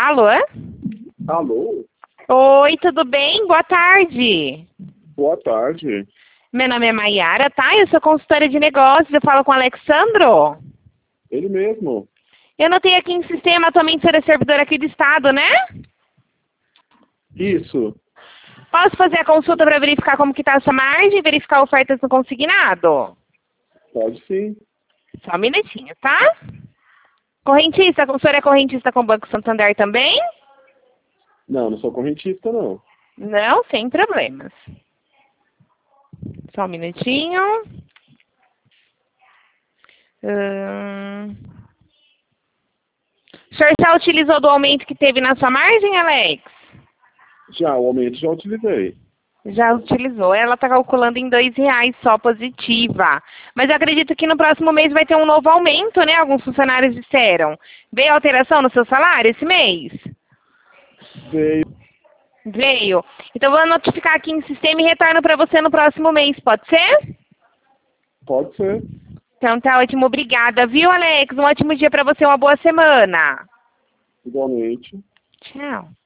Alô? Alô? Oi, tudo bem? Boa tarde. Boa tarde. Meu nome é Maiara, tá? Eu sou consultora de negócios, eu falo com o Alexandro. Ele mesmo. Eu notei aqui em sistema, atualmente você é servidor aqui do estado, né? Isso. Posso fazer a consulta para verificar como que tá a sua margem e verificar ofertas no consignado? Pode sim. Só um minutinho, tá? Correntista, o senhor é correntista com o Banco Santander também? Não, não sou correntista, não. Não, sem problemas. Só um minutinho. O senhor já utilizou do aumento que teve na sua margem, Alex? Já, o aumento já utilizei. Já utilizou. Ela está calculando em R$ 2 só positiva. Mas eu acredito que no próximo mês vai ter um novo aumento, né? Alguns funcionários disseram. Veio alteração no seu salário esse mês? Veio. Veio. Então vou notificar aqui em sistema e retorno para você no próximo mês, pode ser? Pode ser. Então tá ótimo, obrigada, viu, Alex? Um ótimo dia para você, uma boa semana. Igualmente. Tchau.